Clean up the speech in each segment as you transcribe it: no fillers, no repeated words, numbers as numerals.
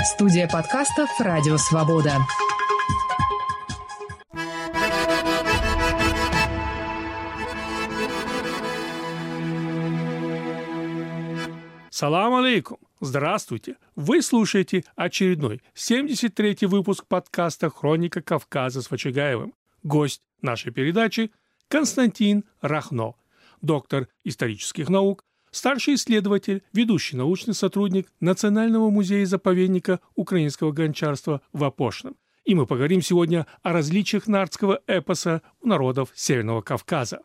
Студия подкастов «Радио Свобода». Салам алейкум! Здравствуйте! Вы слушаете очередной 73-й выпуск подкаста «Хроника Кавказа» с Вачагаевым. Гость нашей передачи – Константин Рахно, доктор исторических наук, старший исследователь, ведущий научный сотрудник Национального музея-заповедника украинского гончарства в Опошном. И мы поговорим сегодня о различиях нартского эпоса у народов Северного Кавказа.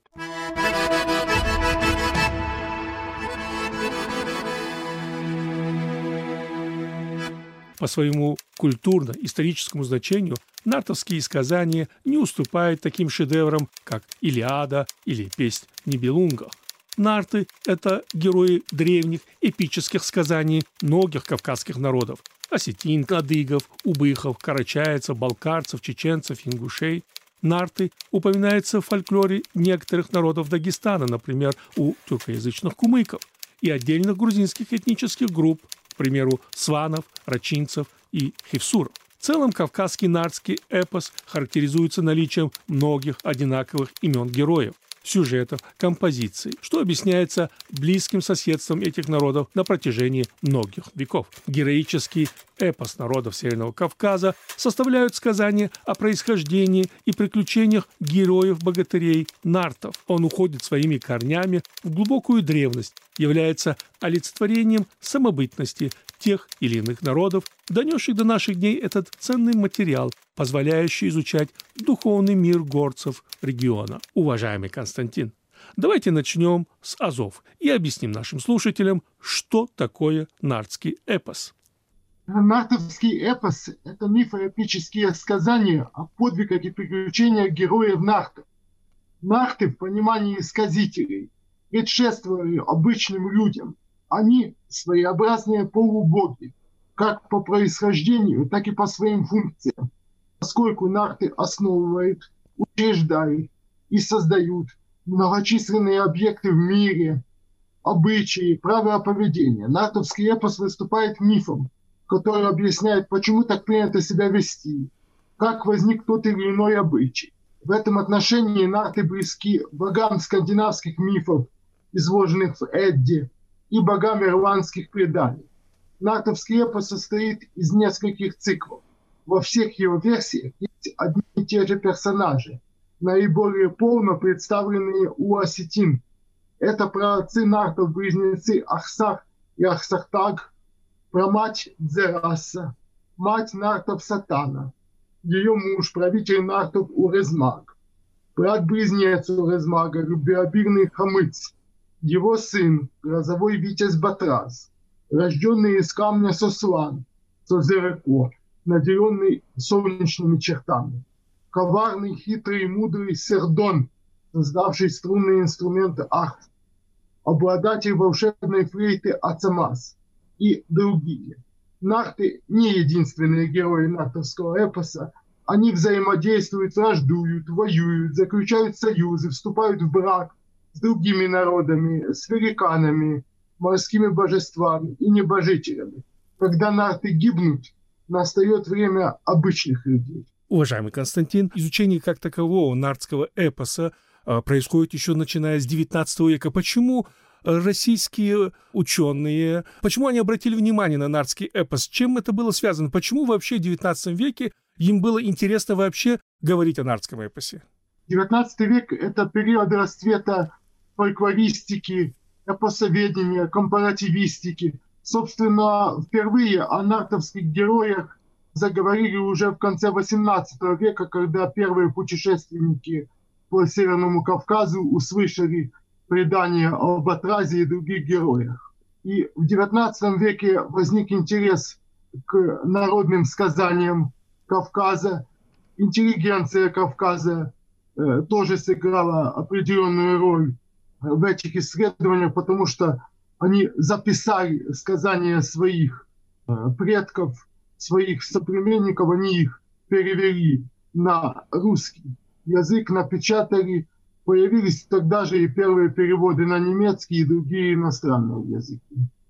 По своему культурно-историческому значению нартовские сказания не уступают таким шедеврам, как «Илиада» или «Песнь в Нибелунгах». Нарты – это герои древних эпических сказаний многих кавказских народов – осетин, адыгов, убыхов, карачаевцев, балкарцев, чеченцев, ингушей. Нарты упоминаются в фольклоре некоторых народов Дагестана, например, у тюркоязычных кумыков, и отдельных грузинских этнических групп, к примеру, сванов, рачинцев и хевсуров. В целом, кавказский нартский эпос характеризуется наличием многих одинаковых имен героев, сюжетов, композиций, что объясняется близким соседством этих народов на протяжении многих веков. Героический эпос народов Северного Кавказа составляют сказания о происхождении и приключениях героев-богатырей нартов. Он уходит своими корнями в глубокую древность, является олицетворением самобытности тех или иных народов, донесших до наших дней этот ценный материал, позволяющий изучать духовный мир горцев региона. Уважаемый Константин, давайте начнем с азов и объясним нашим слушателям, что такое нартский эпос. Нартовский эпос – это мифоэпические сказания о подвигах и приключениях героев нартов. Нарты в понимании сказителей предшествовали обычным людям. Они своеобразные полубоги, как по происхождению, так и по своим функциям, поскольку нарты основывают, учреждают и создают многочисленные объекты в мире, обычаи, правила поведения. Нартовский эпос выступает мифом, который объясняет, почему так принято себя вести, как возник тот или иной обычай. В этом отношении нарты близки богам скандинавских мифов, изложенных в Эдде, и богам ирландских преданий. Нартовский эпос состоит из нескольких циклов. Во всех его версиях есть одни и те же персонажи, наиболее полно представленные у осетин. Это праотцы нартов-близнецы Ахсар и Ахсартаг, прамать Дзераса, мать нартов Сатана, ее муж, правитель нартов Урезмаг, брат-близнец Урезмага, любвеобильный Хамыц, его сын, грозовой витязь Батраз, рожденный из камня Сослан, Созереко, наделенный солнечными чертами, коварный, хитрый и мудрый Сердон, создавший струнный инструмент арф, обладатель волшебной флейты Ацамас и другие. Нарты не единственные герои нартовского эпоса. Они взаимодействуют, враждуют, воюют, заключают союзы, вступают в брак с другими народами, с великанами, морскими божествами и небожителями. Когда нарты гибнут, настает время обычных людей. Уважаемый Константин, изучение как такового нартского эпоса происходит еще начиная с XIX века. Почему российские ученые, почему они обратили внимание на нартский эпос? Чем это было связано? Почему вообще в XIX веке им было интересно вообще говорить о нартском эпосе? XIX век – это период расцвета фольклористики, эпосоведения, компаративистики. Собственно, впервые о нартовских героях заговорили уже в конце XVIII века, когда первые путешественники по Северному Кавказу услышали предания об Батразе и других героях. И в XIX веке возник интерес к народным сказаниям Кавказа. Интеллигенция Кавказа тоже сыграла определенную роль в этих исследованиях, потому что они записали сказания своих предков, своих соплеменников, они их перевели на русский язык, напечатали. Появились тогда же и первые переводы на немецкий и другие иностранные языки.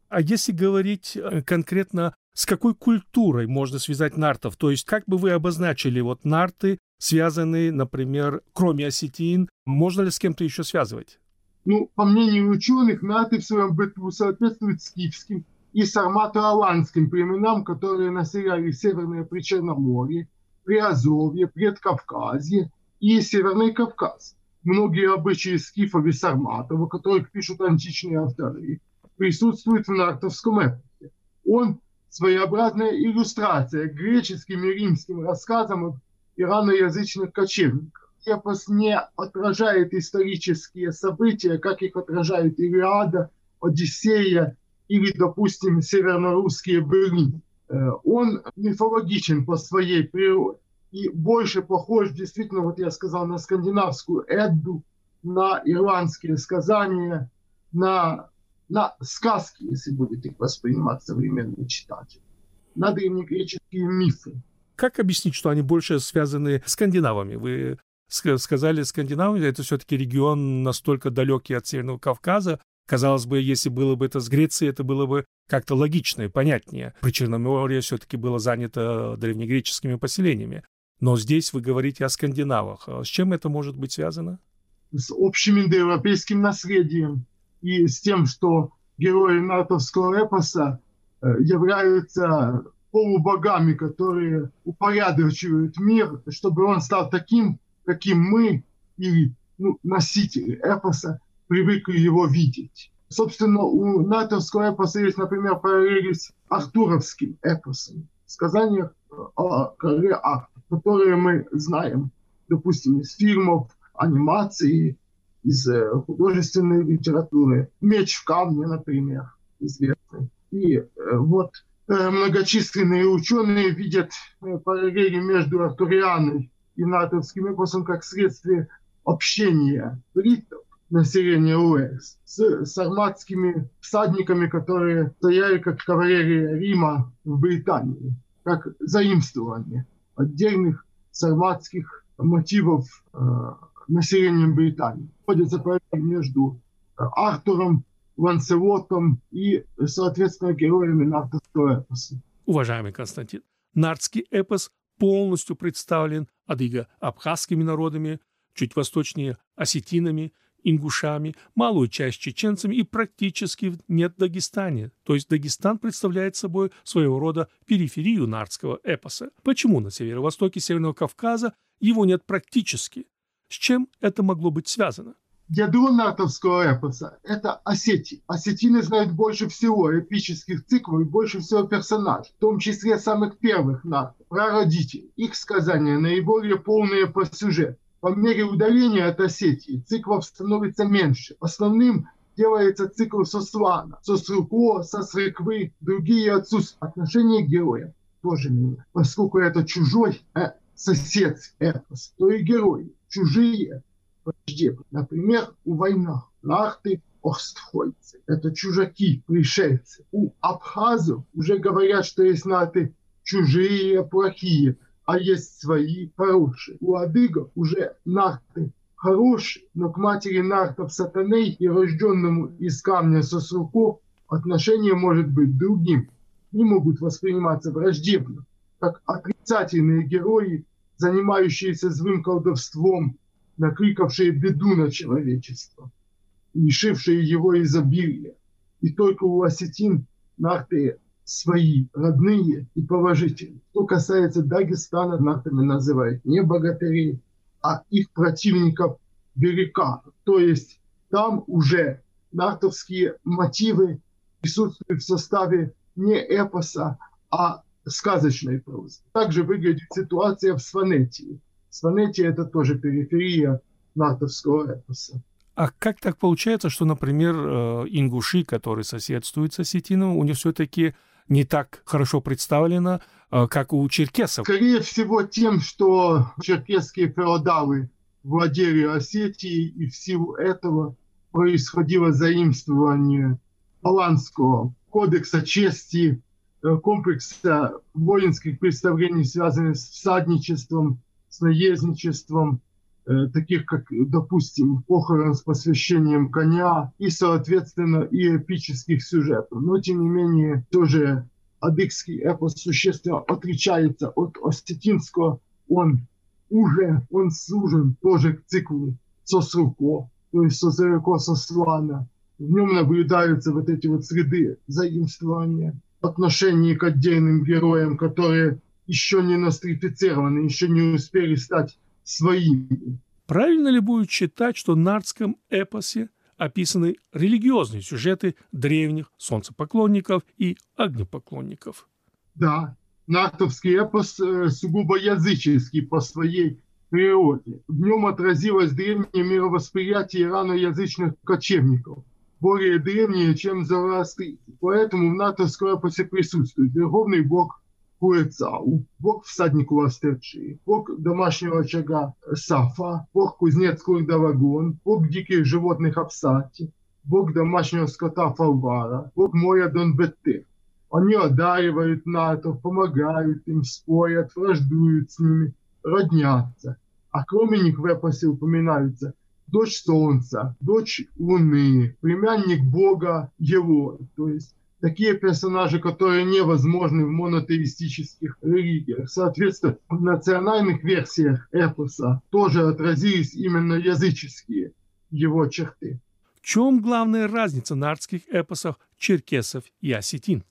А если говорить конкретно, с какой культурой можно связать нартов? То есть как бы вы обозначили вот нарты, связанные, например, кроме осетин, можно ли с кем-то еще связывать? По мнению ученых, нарты в своем быту соответствуют скифским и сармато-аланским племенам, которые населяли Северное Причерноморье, Приазовье, Предкавказье и Северный Кавказ. Многие обычаи скифов и сарматов, о которых пишут античные авторы, присутствуют в нартовском эпосе. Он своеобразная иллюстрация к греческим и римским рассказам об ираноязычных кочевниках. Эпос не отражает исторические события, как их отражают Илиада, Одиссея или, допустим, северно-русские былины. Он мифологичен по своей природе и больше похож, действительно, вот я сказал, на скандинавскую Эдду, на ирландские сказания, на сказки, если будет их воспринимать современный читатель, на древнегреческие мифы. Как объяснить, что они больше связаны с скандинавами? Вы сказали, скандинавы, это все-таки регион настолько далекий от Северного Кавказа. Казалось бы, если было бы это с Грецией, это было бы как-то логично и понятнее. Причерноморье все-таки было занято древнегреческими поселениями. Но здесь вы говорите о скандинавах. С чем это может быть связано? С общим индоевропейским наследием и с тем, что герои нартовского эпоса являются полубогами, которые упорядочивают мир, чтобы он стал таким, каким мы, или носители эпоса, привыкли его видеть. Собственно, у нартовского эпоса есть, например, параллели с артуровским эпосом, сказания о короле Артуре, которые мы знаем, допустим, из фильмов, анимации, из художественной литературы. «Меч в камне», например, известный. И вот многочисленные ученые видят параллели между артурианой и нартовским эпосом как следствие общения бриттов, населения Уэльс, с сарматскими всадниками, которые стояли как кавалерия Рима в Британии, как заимствование отдельных сарматских мотивов населением Британии. Входится параллель между Артуром, Ланселотом и, соответственно, героями нартовского эпоса. Уважаемый Константин, нартский эпос полностью представлен адыго-абхазскими народами, чуть восточнее осетинами, ингушами, малую часть чеченцами и практически нет в Дагестане. То есть Дагестан представляет собой своего рода периферию нартского эпоса. Почему на северо-востоке Северного Кавказа его нет практически? С чем это могло быть связано? Ядро нартовского эпоса – это Осетии. Осетины знают больше всего эпических циклов и больше всего персонажей, в том числе самых первых нартов, прародителей. Их сказания наиболее полные по сюжету. По мере удаления от Осетии циклов становится меньше. Основным делается цикл Сослана, Сосруко, Сосрыквы, другие отсутствуют. Отношение к героям тоже меняется. Поскольку это чужой соседский эпос, то и герои чужие, враждебные. Например, у войнах нарты остхойцы. Это чужаки, пришельцы. У абхазов уже говорят, что есть нарты чужие, плохие, а есть свои хорошие. У адыгов уже нарты хорошие, но к матери нартов сатаней и рожденному из камня Сосруко отношение может быть другим. Не могут восприниматься враждебно, как отрицательные герои, занимающиеся злым колдовством, накликавшие беду на человечество, лишившие его изобилия. И только у осетин нарты свои, родные и положительные. Что касается Дагестана, нартами называют не богатырей, а их противников великанов. То есть там уже нартовские мотивы присутствуют в составе не эпоса, а сказочной прозы. Также выглядит ситуация в Сванетии. Сванетия – это тоже периферия нартовского эпоса. А как так получается, что, например, ингуши, которые соседствуют с осетином, у них все-таки не так хорошо представлено, как у черкесов? Скорее всего, тем, что черкесские феодалы владели Осетией, и в силу этого происходило заимствование аланского кодекса чести, комплекса воинских представлений, связанных с всадничеством, с наездничеством, таких как, допустим, похорон с посвящением коня и, соответственно, и эпических сюжетов. Но, тем не менее, тоже адыгский эпос существенно отличается от осетинского. Он сужен тоже к циклу Сосруко, то есть Сосруко Сослана. В нем наблюдаются вот эти вот следы заимствования, отношения к отдельным героям, которые еще не нострифицированы, еще не успели стать своими. Правильно ли будет считать, что в нартском эпосе описаны религиозные сюжеты древних солнцепоклонников и огнепоклонников? Да, нартовский эпос сугубо языческий по своей природе. В нем отразилось древнее мировосприятие ираноязычных кочевников, более древнее, чем зороастрийцы. Поэтому в нартовском эпосе присутствует верховный бог Куэцау, бог всадник Ластечи, бог домашнего очага Сафа, бог кузнец Курдавагон, бог диких животных Апсати, бог домашнего скота Фалвара, бог моря Донбетте. Они одаривают нартов, помогают им, спорят, враждуют с ними, роднятся. А кроме них в эпосе упоминаются дочь солнца, дочь луны, племянник бога Елой, то есть такие персонажи, которые невозможны в монотеистических религиях. Соответственно, в национальных версиях эпоса тоже отразились именно языческие его черты. В чем главная разница нартских эпосов черкесов и осетин?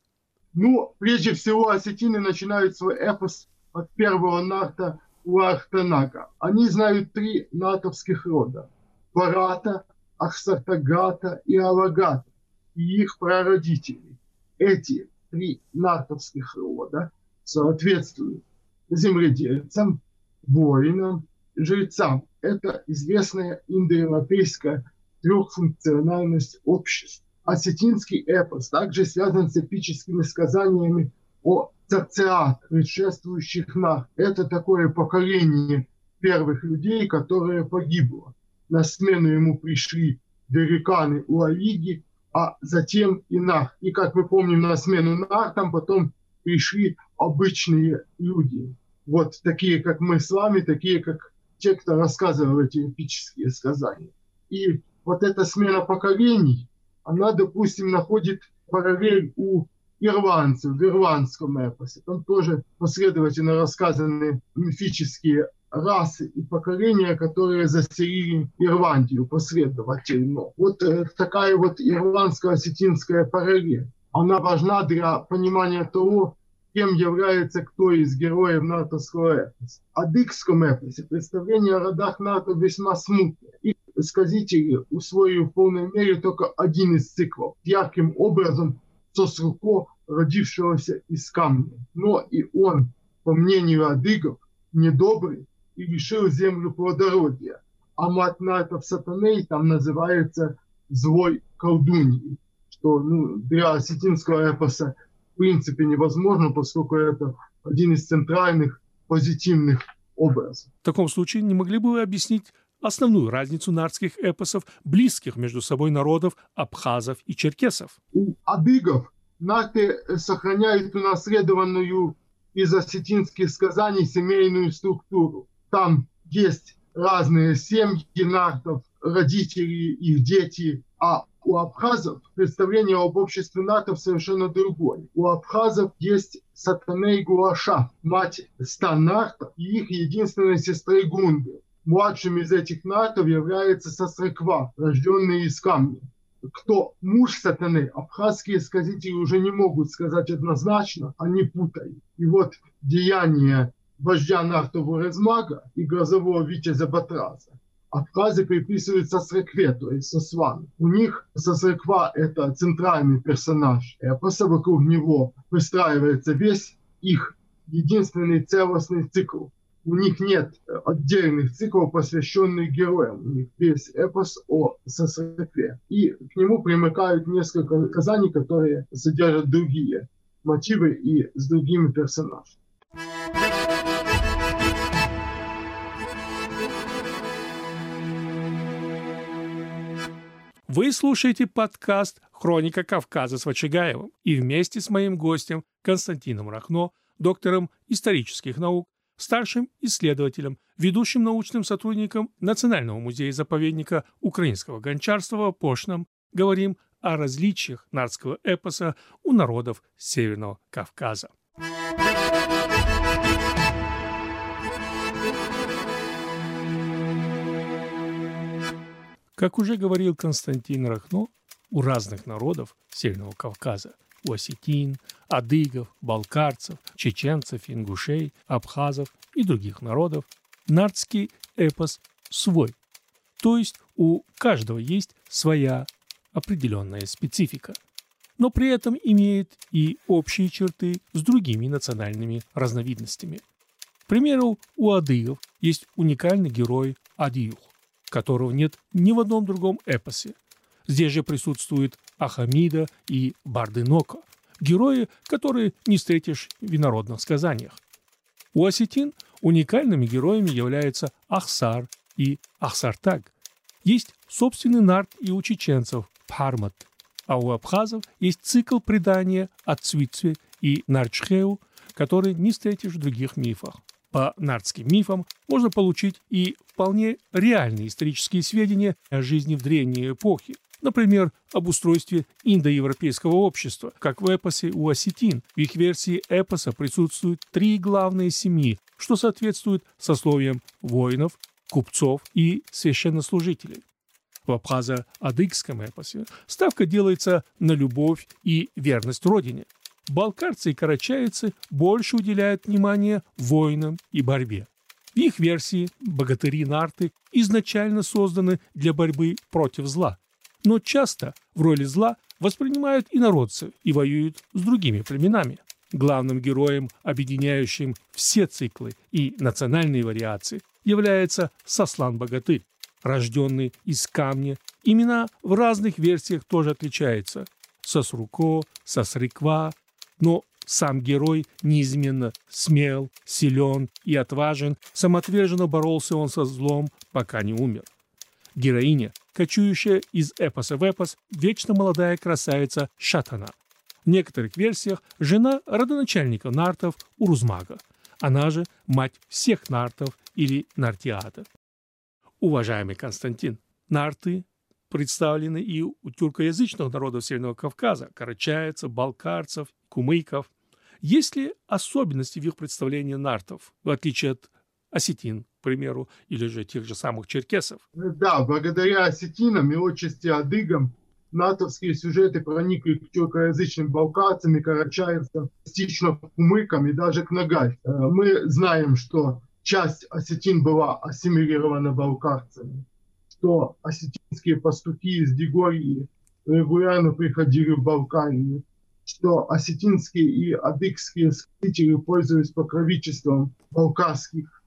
Прежде всего, осетины начинают свой эпос от первого нарта Уахтанага. Они знают 3 нартовских рода – Барата, Ахсартагата и Алагата, и их прародителей. Эти 3 нартовских рода соответствуют земледельцам, воинам, жрецам. Это известная индоевропейская трехфункциональность обществ. Осетинский эпос также связан с эпическими сказаниями о царцеатах, предшествующих нарт. Это такое поколение первых людей, которое погибло. На смену ему пришли великаны Уавиги, а затем и нарт. И, как мы помним, на смену нартам потом пришли обычные люди. Вот такие, как мы с вами, такие, как те, кто рассказывал эти эпические сказания. И вот эта смена поколений, она, допустим, находит параллель у ирландцев в ирландском эпосе. Там тоже последовательно рассказаны мифические расы и поколения, которые заселили Ирландию последовательно. Вот такая вот ирландско-осетинская параллель. Она важна для понимания того, кем является кто из героев нартовского эпоса. В адыгском эпосе представление о родах нартов весьма смутное. И сказители усвоили в полной мере только один из циклов, ярким образом Сосруко, родившегося из камня. Но и он, по мнению адыгов, недобрый и лишил землю плодородия. А мать нартов Сатаней там называется злой колдуньей, что для осетинского эпоса в принципе невозможно, поскольку это один из центральных позитивных образов. В таком случае не могли бы вы объяснить основную разницу нартских эпосов, близких между собой народов абхазов и черкесов? У адыгов нарты сохраняют унаследованную из осетинских сказаний семейную структуру. Там есть разные семьи нартов, родители, их дети, а у абхазов представление об обществе нартов совершенно другое. У абхазов есть Сатаней Гуаша, мать 100 нартов и их единственной сестрой Гунды. Младшим из этих нартов является Сосреква, рожденный из камня. Кто муж Сатаны, абхазские сказители уже не могут сказать однозначно, они путают. И вот деяния вождя нартов Урезмага и грозового витязя Батраза абхазы приписывают Сосрекве, то есть Сосвану. У них Сосреква – это центральный персонаж эпоса, вокруг него выстраивается весь их единственный целостный цикл. У них нет отдельных циклов, посвященных героям. У них весь эпос о Сосрекве. И к нему примыкают несколько сказаний, которые содержат другие мотивы и с другими персонажами. Вы слушаете подкаст «Хроника Кавказа» с Вачагаевым и вместе с моим гостем Константином Рахно, доктором исторических наук, старшим исследователем, ведущим научным сотрудником Национального музея-заповедника украинского гончарства в Опошном, говорим о различиях нартского эпоса у народов Северного Кавказа. Как уже говорил Константин Рахно, у разных народов Северного Кавказа, у осетин, адыгов, балкарцев, чеченцев, ингушей, абхазов и других народов, нартский эпос свой. То есть у каждого есть своя определенная специфика, но при этом имеет и общие черты с другими национальными разновидностями. К примеру, у адыгов есть уникальный герой Адиюх, которого нет ни в одном другом эпосе. Здесь же присутствуют Ахамида и Бардынока, герои, которые не встретишь в инородных сказаниях. У осетин уникальными героями являются Ахсар и Ахсартаг. Есть собственный нарт и у чеченцев Пхармат, а у абхазов есть цикл предания о Цвицве и Нарчхеу, который не встретишь в других мифах. По нартским мифам можно получить и вполне реальные исторические сведения о жизни в древней эпохе, например, об устройстве индоевропейского общества, как в эпосе у осетин. В их версии эпоса присутствуют 3 главные семьи, что соответствует сословиям воинов, купцов и священнослужителей. В абхазо-адыгском эпосе ставка делается на любовь и верность родине. Балкарцы и карачаевцы больше уделяют внимание воинам и борьбе. В их версии богатыри-нарты изначально созданы для борьбы против зла, но часто в роли зла воспринимают инородцев и воюют с другими племенами. Главным героем, объединяющим все циклы и национальные вариации, является Саслан-богатырь, рожденный из камня. Имена в разных версиях тоже отличаются. Сосруко, Сосриква, но сам герой неизменно смел, силен и отважен, самоотверженно боролся он со злом, пока не умер. Героиня, кочующая из эпоса в эпос, вечно молодая красавица Шатана. В некоторых версиях жена родоначальника нартов Урузмага, она же мать всех нартов или нартиата. Уважаемый Константин, нарты представлены и у тюркоязычных народов Северного Кавказа, карачаевцев, балкарцев, кумыков. Есть ли особенности в их представлении нартов, в отличие от осетин, к примеру, или же тех же самых черкесов? Да, благодаря осетинам и отчасти адыгам нартовские сюжеты проникли к тюркоязычным балкарцам и карачаевцам, частично к кумыкам и даже к нагайцам. Мы знаем, что часть осетин была ассимилирована балкарцами, что осетинские пастухи из Дигории регулярно приходили в Балкарию, что осетинские и адыгские сказители пользовались покровительством балкарских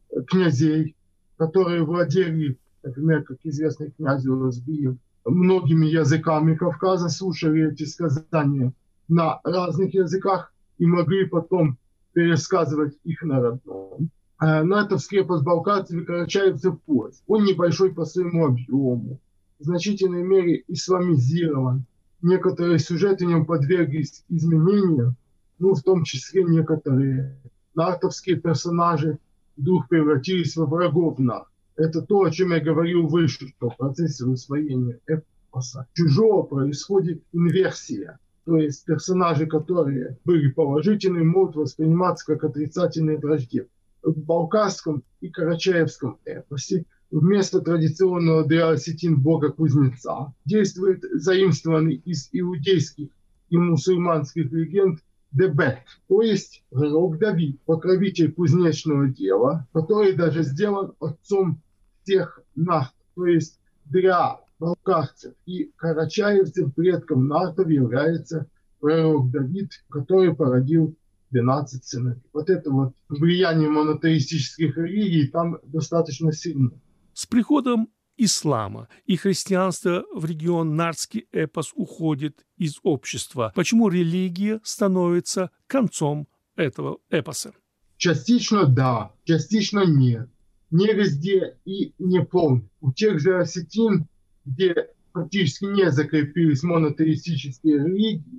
князей, которые владели, например, как известный князь Уразбиев, многими языками Кавказа, слушали эти сказания на разных языках и могли потом пересказывать их на родном. Нартовский эпос балкарцев и карачаевцев пост. Он небольшой по своему объему, в значительной мере исламизирован. Некоторые сюжеты в нем подверглись изменениям, в том числе некоторые нартовские персонажи вдруг превратились во врагов нарт. Это то, о чем я говорил выше, что в процессе усвоения эпоса чужого происходит инверсия. То есть персонажи, которые были положительными, могут восприниматься как отрицательные враждебные. В балкарском и карачаевском эпосе вместо традиционного для осетин бога-кузнеца действует заимствованный из иудейских и мусульманских легенд Дебет, то есть пророк Давид, покровитель кузнечного дела, который даже сделан отцом всех нарт. То есть для балкарцев и карачаевцев предком нартов является пророк Давид, который породил 12 сыновей. Вот это вот влияние монотеистических религий там достаточно сильно. С приходом ислама и христианства в регион нартский эпос уходит из общества. Почему религия становится концом этого эпоса? Частично да, частично нет. Не везде и не полностью. У тех же осетин, где практически не закрепились монотеистические религии,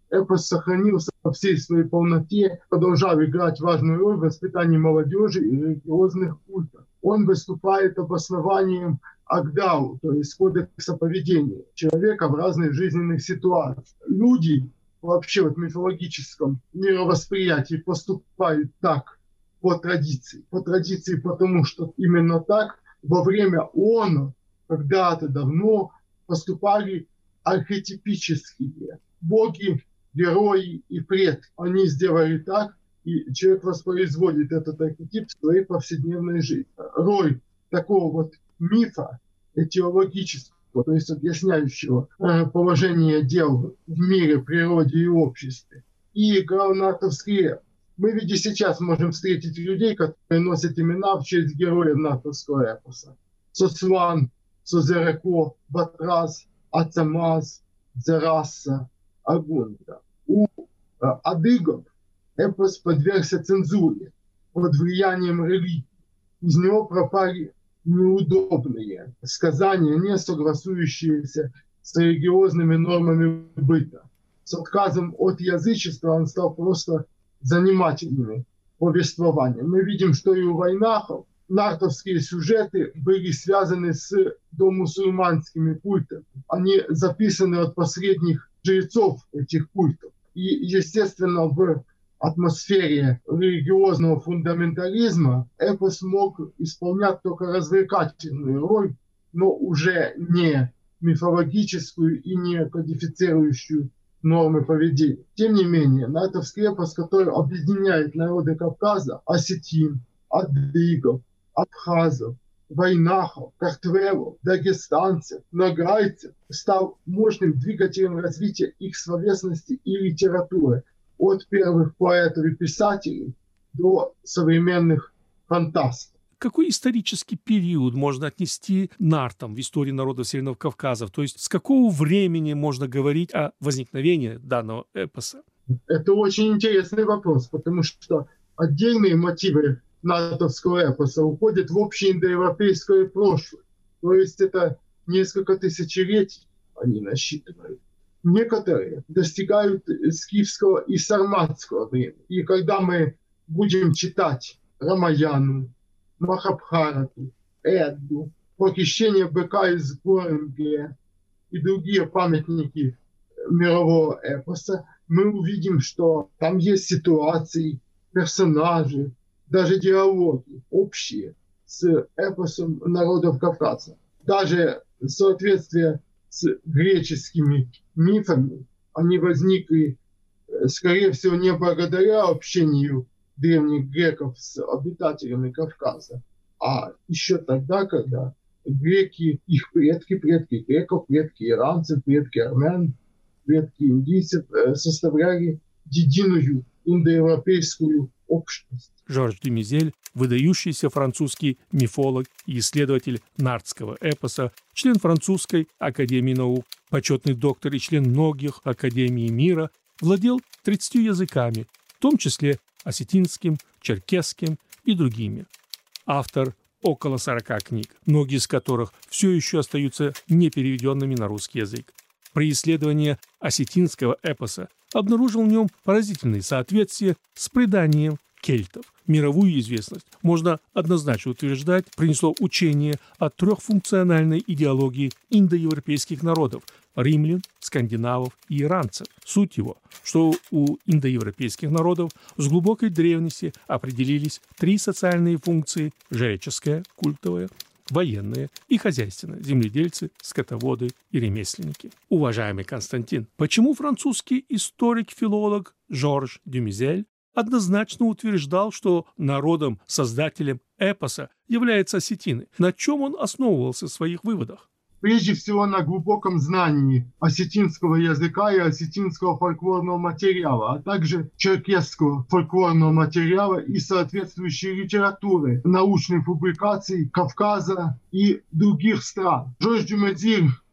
эпос сохранился во всей своей полноте, продолжал играть важную роль в воспитании молодежи и религиозных культов. Он выступает обоснованием Агдау, то есть кодекса поведения человека в разных жизненных ситуациях. Люди вообще в мифологическом мировосприятии поступают так по традиции, потому что именно так во время ООН когда-то давно поступали архетипические боги, герои и предки. Они сделали так, и человек воспроизводит этот архетип в своей повседневной жизни. Роль такого вот мифа этиологического, то есть объясняющего положение дел в мире, природе и обществе, и играл нартовский эпос. Мы ведь и сейчас можем встретить людей, которые носят имена в честь героев нартовского эпоса. Сослан, Созереко, Батрас, Ацамаз, Дзераса, Агунда. У адыгов эпос подвергся цензуре под влиянием религии. Из него пропали неудобные сказания, не согласующиеся с религиозными нормами быта. С отказом от язычества он стал просто занимательными повествованиями. Мы видим, что и у вайнахов нартовские сюжеты были связаны с домусульманскими культами. Они записаны от последних жрецов этих культов. И, естественно, в атмосфере религиозного фундаментализма эпос мог исполнять только развлекательную роль, но уже не мифологическую и не кодифицирующую нормы поведения. Тем не менее, нартовский эпос, который объединяет народы Кавказа, осетин, адыгов, абхазов, вайнахов, картвелов, дагестанцев, нагайцев, стал мощным двигателем развития их словесности и литературы от первых поэтов и писателей до современных фантастов. Какой исторический период можно отнести нартам в истории народов Северного Кавказа? То есть с какого времени можно говорить о возникновении данного эпоса? Это очень интересный вопрос, потому что отдельные мотивы нартовского эпоса уходят в общеиндоевропейское прошлое. То есть это несколько тысячелетий они насчитывают. Некоторые достигают скифского и сарматского времени. И когда мы будем читать Рамаяну, Махабхарату, Эдду, похищение быка из Горенге и другие памятники мирового эпоса, мы увидим, что там есть ситуации, персонажи, даже диалоги общие с эпосом народов Кавказа. Даже соответствие с греческими мифами, они возникли, скорее всего, не благодаря общению древних греков с обитателями Кавказа, а еще тогда, когда греки, их предки греков, предки иранцев, предки армян, предки индийцев составляли единую индоевропейскую общность. Жорж Дюмизель, выдающийся французский мифолог и исследователь нартского эпоса, член Французской академии наук, почетный доктор и член многих академий мира, владел 30 языками, в том числе осетинским, черкесским и другими. Автор около 40 книг, многие из которых все еще остаются непереведенными на русский язык. При исследовании осетинского эпоса обнаружил в нем поразительные соответствия с преданием кельтов. Мировую известность, можно однозначно утверждать, принесло учение о трехфункциональной идеологии индоевропейских народов – римлян, скандинавов и иранцев. Суть его, что у индоевропейских народов с глубокой древности определились 3 социальные функции – жреческая, культовая, военные и хозяйственные, земледельцы, скотоводы и ремесленники. Уважаемый Константин, почему французский историк-филолог Жорж Дюмизель однозначно утверждал, что народом-создателем эпоса является осетины? На чем он основывался в своих выводах? Прежде всего на глубоком знании осетинского языка и осетинского фольклорного материала, а также черкесского фольклорного материала и соответствующей литературы, научных публикаций Кавказа и других стран. Жорж Дюмизель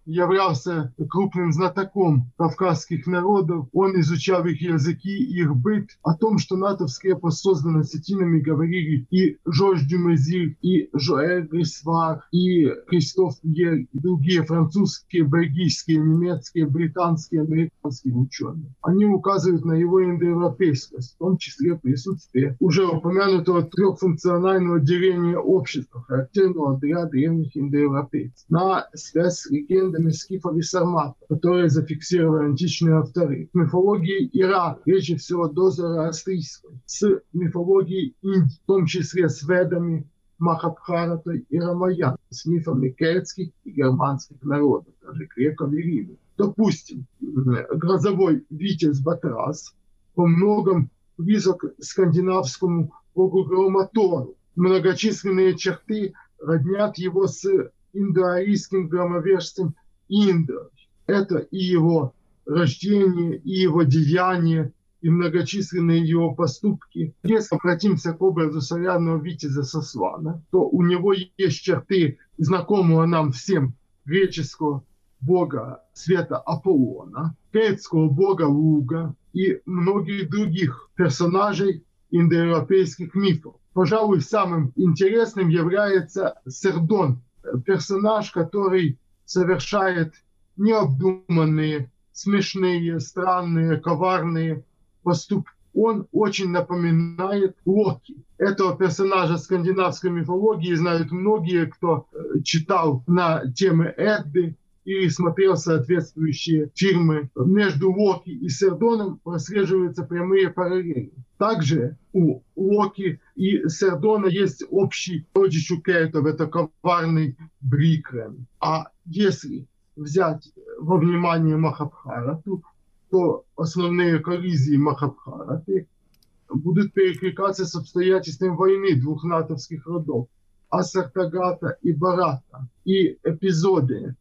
являлся крупным знатоком кавказских народов. Он изучал их языки, их быт. О том, что натовский эпос создан осетинами, говорили и Жорж Дюмезиль, и Жоэль Грисвар, и Кристоф Пьер, и другие французские, бельгийские, немецкие, британские, американские ученые. Они указывают на его индоевропейскость, в том числе присутствие уже упомянутого трехфункционального деления общества, характерного для древних индоевропейцев, на связь с легендами скифов и сарматов, которые зафиксировали античные авторы. С мифологией Ира, прежде всего до зороастрийской, с мифологией Индии, в том числе с ведами, Махабхаратой и Рамаян, с мифами кельтских и германских народов, даже греков и римлян. Допустим, грозовой витязь Батрас по многом близок к скандинавскому богу грома Тору. Многочисленные черты роднят его с индоарийским громовержцем Индра. Это и его рождение, и его деяния, и многочисленные его поступки. Если обратимся к образу солярного витязя Сослана, то у него есть черты знакомого нам всем греческого бога света Аполлона, кельтского бога Луга и многих других персонажей индоевропейских мифов. Пожалуй, самым интересным является Сердон, персонаж, который совершает необдуманные, смешные, странные, коварные поступки. Он очень напоминает Локи. Этого персонажа скандинавской мифологии знают многие, кто читал на темы Эдды и смотрел соответствующие фильмы. Между Локи и Сердоном прослеживаются прямые параллели. Также у Локи и Сердона есть общий родич у кельтов, это коварный Брикрен. А если взять во внимание Махабхарату, то основные коллизии Махабхараты будут перекликаться с обстоятельствами войны двух натовских родов – Асартагата и Барата. И эпизоды,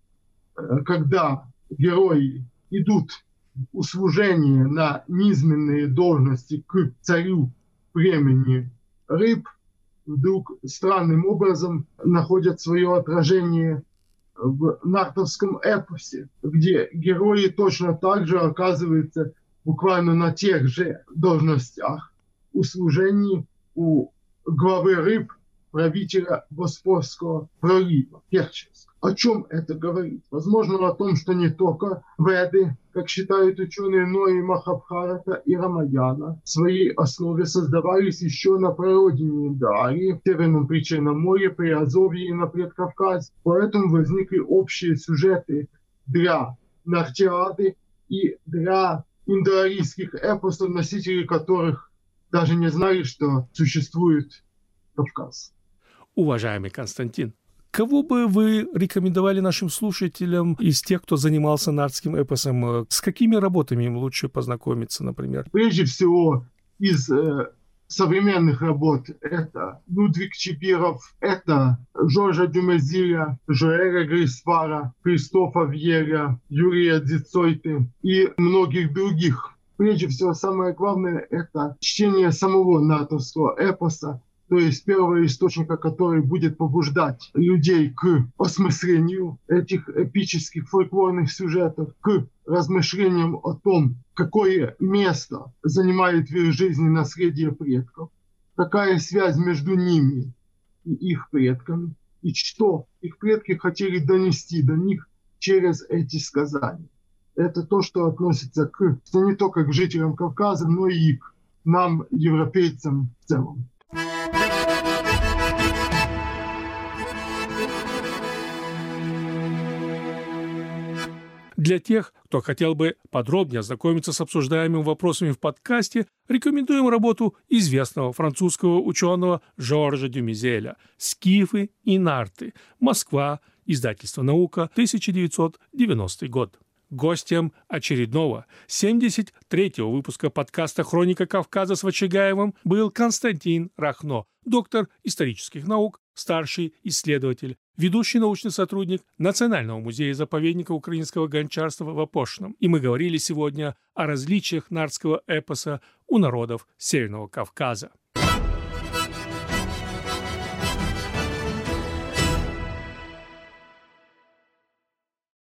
когда герои идут у служения на низменные должности к царю племени рыб, вдруг странным образом находят свое отражение в нартовском эпосе, где герои точно так же оказываются буквально на тех же должностях у служений у главы рыб, правителя Боспорского пролива, Керченска. О чем это говорит? Возможно, о том, что не только Веды, как считают ученые, но и Махабхарата и Рамаяна в своей основе создавались еще на прародине Индоарии, в Северном Причерном море, Приазовье и на Предкавказе. Поэтому возникли общие сюжеты для Нартиады и для индоарийских эпосов, носители которых даже не знали, что существует Кавказ. Уважаемый Константин, кого бы вы рекомендовали нашим слушателям из тех, кто занимался нартским эпосом? С какими работами им лучше познакомиться, например? Прежде всего, из современных работ это Людвиг Чипиров, это Жоржа Дюмезиля, Жоэля Грисвара, Кристофа Вьеля, Юрия Дзицойты и многих других. Прежде всего, самое главное – это чтение самого нартовского эпоса, то есть первого источника, который будет побуждать людей к осмыслению этих эпических фольклорных сюжетов, к размышлениям о том, какое место занимает в их жизни наследие предков, какая связь между ними и их предками, и что их предки хотели донести до них через эти сказания. Это то, что относится не только к жителям Кавказа, но и к нам, европейцам в целом. Для тех, кто хотел бы подробнее ознакомиться с обсуждаемыми вопросами в подкасте, рекомендуем работу известного французского ученого Жоржа Дюмезеля «Скифы и нарты. Москва. Издательство «Наука», 1990 год». Гостем очередного 73-го выпуска подкаста «Хроника Кавказа» с Вачагаевым был Константин Рахно, доктор исторических наук, старший исследователь, ведущий научный сотрудник Национального музея-заповедника украинского гончарства в Опошном. И мы говорили сегодня о различиях нартского эпоса у народов Северного Кавказа.